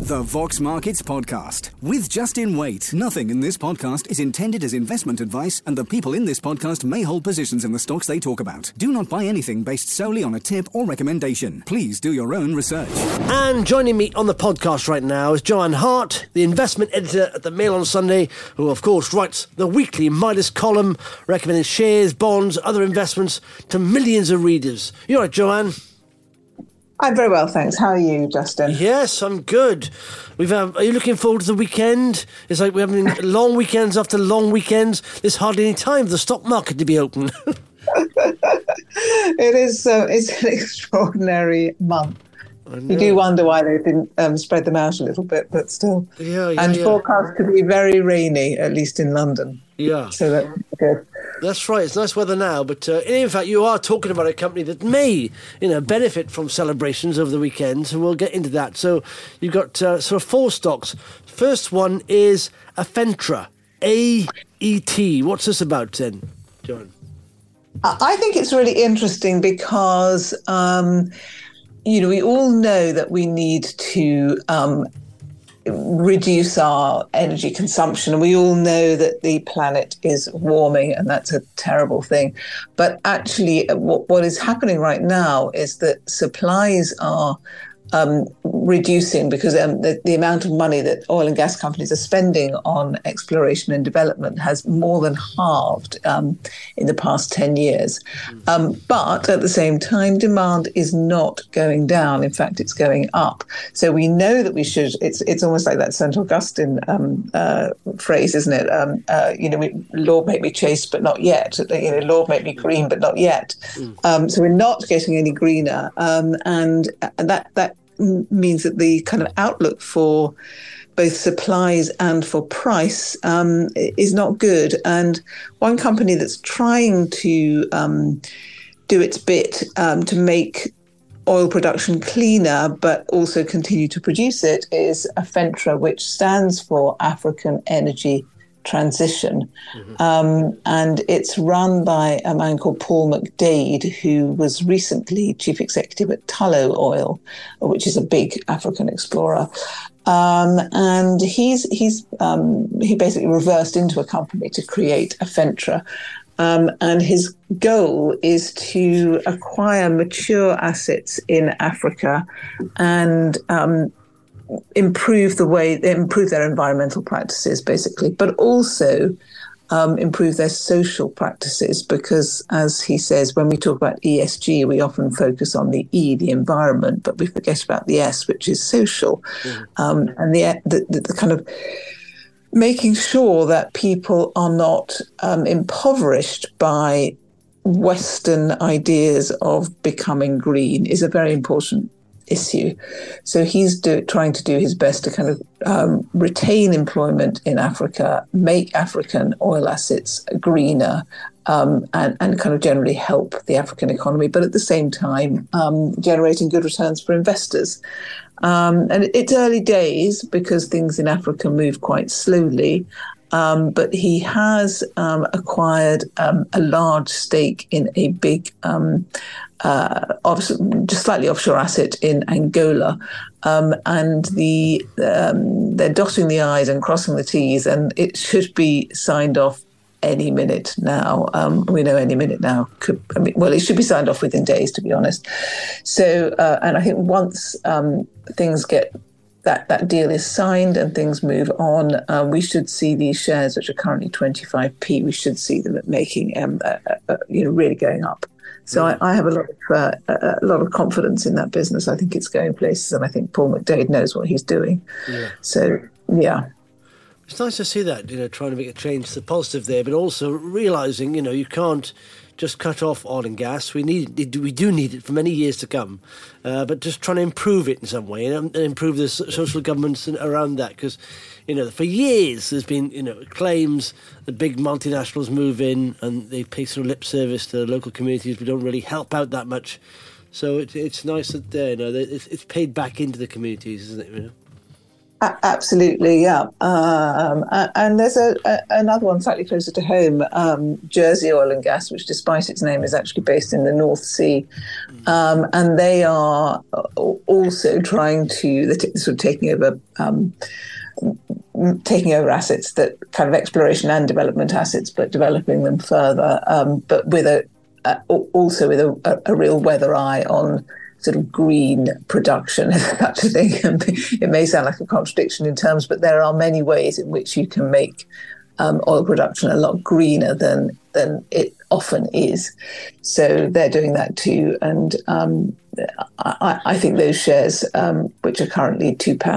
The Vox Markets Podcast with Justin Waite. Nothing in this podcast is intended as investment advice, and the people in this podcast may hold positions in the stocks they talk about. Do not buy anything based solely on a tip or recommendation. Please do your own research. And joining me on the podcast right now is Joanne Hart, the investment editor at the Mail on Sunday, who of course writes the weekly Midas column recommending shares, bonds, other investments to millions of readers. You're right, Joanne? I'm very well, thanks. How are you, Justin? Yes, I'm good. Are you looking forward to the weekend? It's like we're having long weekends after long weekends. There's hardly any time for the stock market to be open. It is. It's an extraordinary month. You do wonder why they didn't spread them out a little bit, but still. And forecast to be very rainy, at least in London. Yeah. So that's good. That's right. It's nice weather now, but in fact, you are talking about a company that may, benefit from celebrations over the weekend. So we'll get into that. So you've got sort of four stocks. First one is Afentra, AET. What's this about then, John? I think it's really interesting because, we all know that we need to reduce our energy consumption. We all know that the planet is warming, and that's a terrible thing. But actually, what is happening right now is that supplies are reducing because the amount of money that oil and gas companies are spending on exploration and development has more than halved in the past 10 years. But at the same time, demand is not going down. In fact, it's going up. So we know that we should, it's almost like that St. Augustine phrase, isn't it? Lord, make me chaste, but not yet. Lord, make me green, but not yet. So we're not getting any greener. And that means that the kind of outlook for both supplies and for price is not good. And one company that's trying to do its bit to make oil production cleaner, but also continue to produce it, is Afentra, which stands for African Energy Transition. And it's run by a man called Paul McDade, who was recently chief executive at Tullow Oil, which is a big African explorer. And he basically reversed into a company to create Afentra. And his goal is to acquire mature assets in Africa and improve their environmental practices, basically, but also improve their social practices, because, as he says, when we talk about ESG, we often focus on the E, the environment, but we forget about the S, which is social. And the kind of making sure that people are not impoverished by Western ideas of becoming green is a very important issue. So he's trying to do his best to kind of retain employment in Africa, make African oil assets greener, and kind of generally help the African economy, but at the same time generating good returns for investors. And it's early days because things in Africa move quite slowly. But he has acquired a large stake in a big, just slightly offshore asset in Angola. And they're dotting the I's and crossing the T's, and it should be signed off any minute now. We know any minute now it should be signed off within days, to be honest. So, and I think once things get that deal is signed and things move on, we should see these shares, which are currently 25p, we should see them making, really going up. So I have a lot of confidence in that business. I think it's going places, and I think Paul McDade knows what he's doing. Yeah. So, yeah. It's nice to see that, trying to make a change to the positive there, but also realising, you can't just cut off oil and gas. We do need it for many years to come, but just trying to improve it in some way and improve the social governance around that. Because, for years there's been, claims the big multinationals move in and they pay sort of lip service to local communities, but don't really help out that much. So it's nice that it's paid back into the communities, isn't it? Absolutely, yeah. And there's another one slightly closer to home, Jersey Oil and Gas, which, despite its name, is actually based in the North Sea. And they are also trying to sort of taking over assets, that kind of exploration and development assets, but developing them further, but with also with a real weather eye on sort of green production, if such a thing. It may sound like a contradiction in terms, but there are many ways in which you can make oil production a lot greener than it often is. So they're doing that too. And I think those shares, which are currently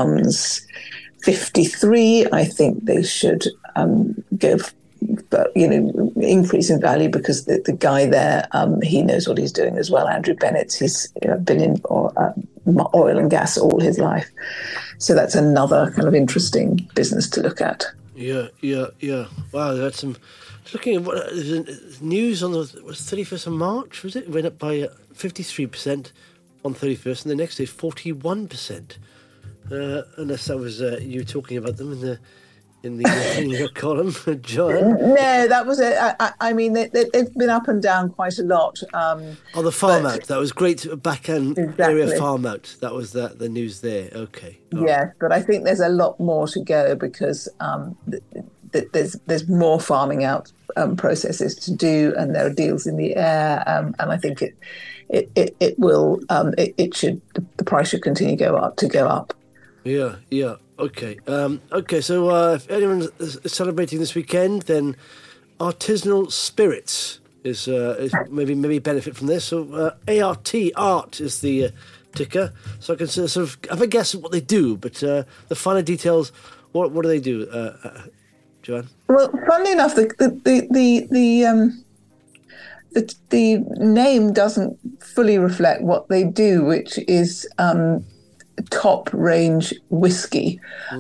£2.53, I think they should go but increase in value, because the guy there, he knows what he's doing as well. Andrew Bennett, he's been in oil and gas all his life, so that's another kind of interesting business to look at. Yeah. Wow, that's some. Looking at what news on the 31st of March, was it? It went up by 53% on 31st, and the next day 41%. Unless that was you talking about them in your column, Joanne? No, that was it. I mean, they've been up and down quite a lot. The farm out. That was great. Back-end area farm out. That was the news there. Okay. Yes, but I think there's a lot more to go, because there's more farming out processes to do, and there are deals in the air, and I think the price should continue to go up. Yeah. Okay. So if anyone's celebrating this weekend, then artisanal spirits is maybe benefit from this. So ART is the ticker. So I can sort of have a guess at what they do, but the finer details. What do they do, Joanne? Well, funnily enough, the name doesn't fully reflect what they do, which is top range whiskey,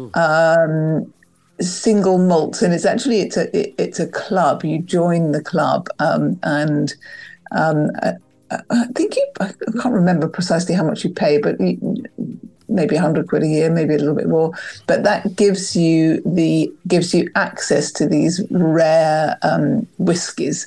single malts, and it's a club. You join the club, and I think I can't remember precisely how much you pay, but maybe £100 a year, maybe a little bit more. But that gives you access to these rare whiskies,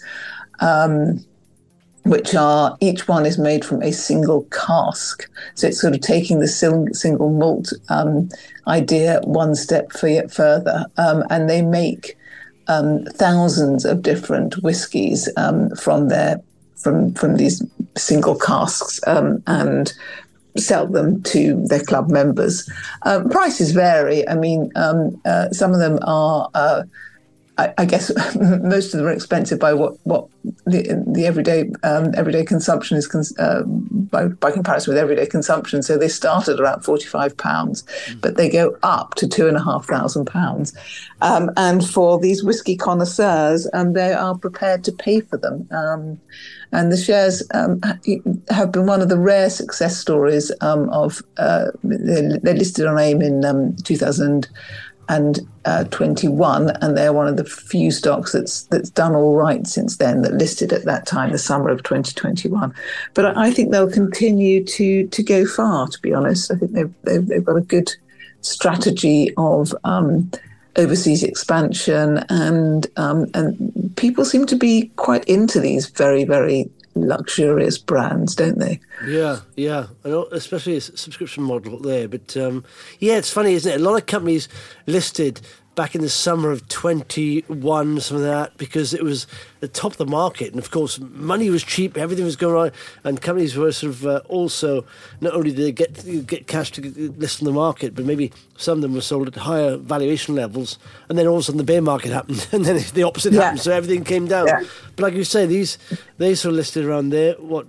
which are, each one is made from a single cask. So it's sort of taking the single malt idea one step further. And they make thousands of different whiskies from these single casks, and sell them to their club members. Prices vary. I mean, some of them are, I guess most of them are expensive by what the everyday consumption is by comparison with everyday consumption. So they start at around £45, but they go up to £2,500. And for these whiskey connoisseurs, they are prepared to pay for them. And the shares have been one of the rare success stories of. They listed on AIM in 2021, and they're one of the few stocks that's done all right since then, that listed at that time, the summer of 2021. But I think they'll continue to go far, to be honest. I think they've got a good strategy of overseas expansion, and people seem to be quite into these very, very luxurious brands, don't they? Yeah, especially a subscription model there. But it's funny, isn't it? A lot of companies listed back in the summer of 21, some of that, because it was the top of the market, and of course money was cheap, everything was going right, and companies were sort of also, not only did they get cash to list on the market, but maybe some of them were sold at higher valuation levels, and then all of a sudden the bear market happened, and then the opposite happened, so everything came down. But like you say, they sort of listed around there, what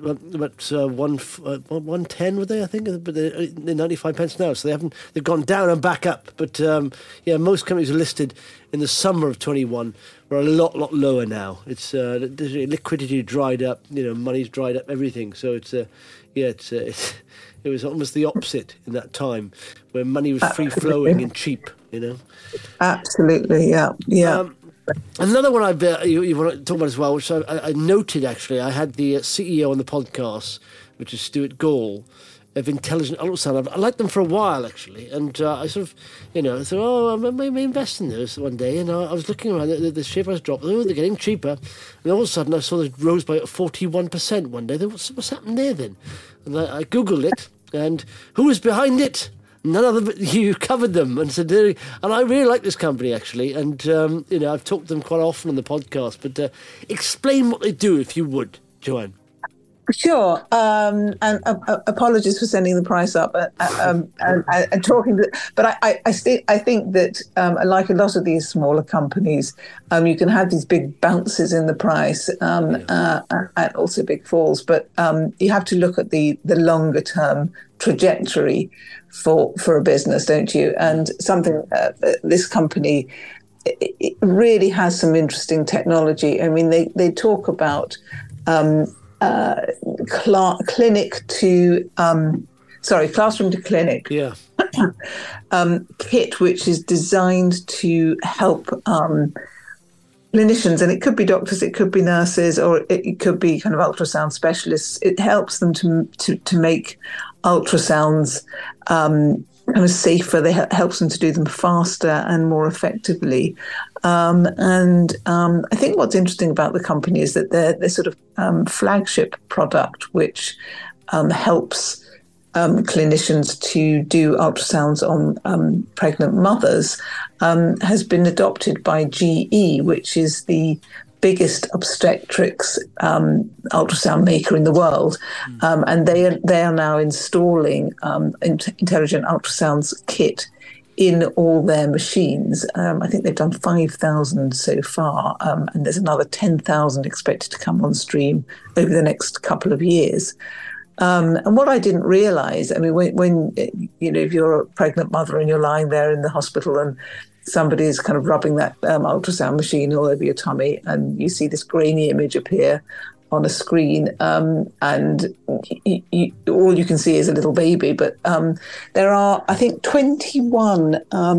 110 were they, I think, but they're 95 pence now, so they've gone down and back up. But most companies are listed in the summer of 21 were a lot lower now. It's liquidity dried up, money's dried up, everything. So it was almost the opposite in that time, where money was free flowing and cheap. Absolutely, yeah. Another one you want to talk about as well, which I noted actually. I had the CEO on the podcast, which is Stuart Gall, of intelligent ultrasound. I liked them for a while, actually, and I sort of, thought, I may invest in those one day. And I was looking around, the share price dropped. They're getting cheaper, and all of a sudden I saw it rose by 41% one day. I thought, what's happened there then? And I googled it, and who was behind it? None other but you covered them, and said, and I really like this company actually, and I've talked to them quite often on the podcast. But explain what they do, if you would, Joanne. Sure, and apologies for sending the price up and talking. But I think that like a lot of these smaller companies, you can have these big bounces in the price and also big falls. But you have to look at the longer term trajectory for a business, don't you? And something this company it really has some interesting technology. I mean, they talk about. Classroom to clinic kit, which is designed to help clinicians, and it could be doctors, it could be nurses, or it could be kind of ultrasound specialists. It helps them to make ultrasounds kind of safer. Helps them to do them faster and more effectively. I think what's interesting about the company is that their sort of flagship product, which helps clinicians to do ultrasounds on pregnant mothers, has been adopted by GE, which is the biggest obstetrics ultrasound maker in the world, and they are now installing intelligent ultrasounds kit in all their machines. I think they've done 5,000 so far, and there's another 10,000 expected to come on stream over the next couple of years. And what I didn't realise, I mean, when if you're a pregnant mother and you're lying there in the hospital and somebody is kind of rubbing that ultrasound machine all over your tummy, and you see this grainy image appear on a screen, and all you can see is a little baby. But there are, I think, 21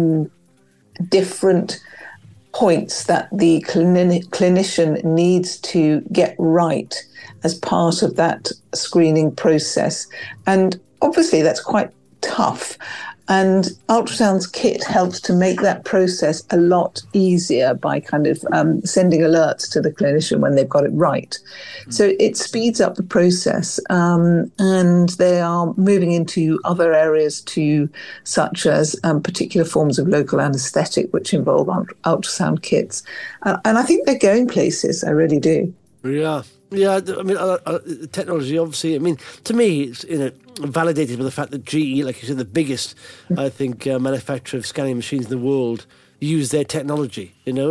different points that the clinician needs to get right as part of that screening process. And obviously that's quite tough. And Ultrasound's kit helps to make that process a lot easier by kind of sending alerts to the clinician when they've got it right. So it speeds up the process, and they are moving into other areas too, such as particular forms of local anaesthetic, which involve ultrasound kits. And I think they're going places, I really do. Yeah, I mean, technology, obviously, I mean, to me, it's validated by the fact that GE, like you said, the biggest, I think, manufacturer of scanning machines in the world, use their technology,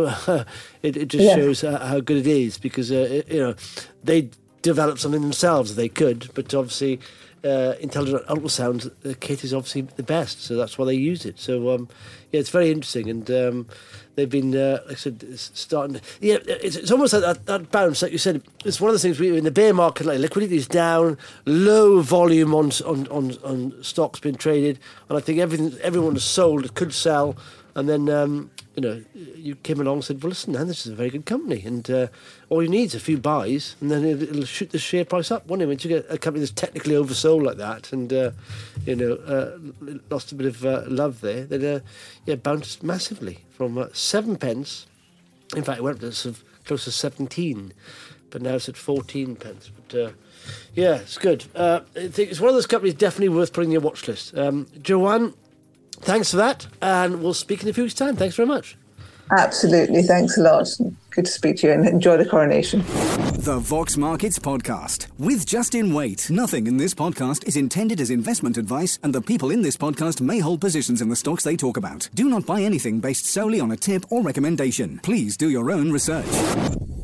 It just shows how good it is, because, they developed something themselves if they could, but obviously intelligent ultrasound kit is obviously the best, so that's why they use it. So, it's very interesting, and they've been, like I said, starting. Yeah, it's almost like that bounce, like you said. It's one of the things in the bear market, like liquidity is down, low volume on stocks being traded, and I think everyone was sold that could sell, and then you came along and said, well, listen, man, this is a very good company, and all you need is a few buys, and then it'll shoot the share price up, won't it? Once you get a company that's technically oversold like that, and lost a bit of love there, then bounced massively from 7 pence. In fact, it went up to sort of close to 17, but now it's at 14 pence. But it's good. I think it's one of those companies definitely worth putting on your watch list. Joanne, thanks for that, and we'll speak in a few weeks' time. Thanks very much. Absolutely. Thanks a lot. Good to speak to you, and enjoy the coronation. The Vox Markets Podcast with Justin Waite. Nothing in this podcast is intended as investment advice, and the people in this podcast may hold positions in the stocks they talk about. Do not buy anything based solely on a tip or recommendation. Please do your own research.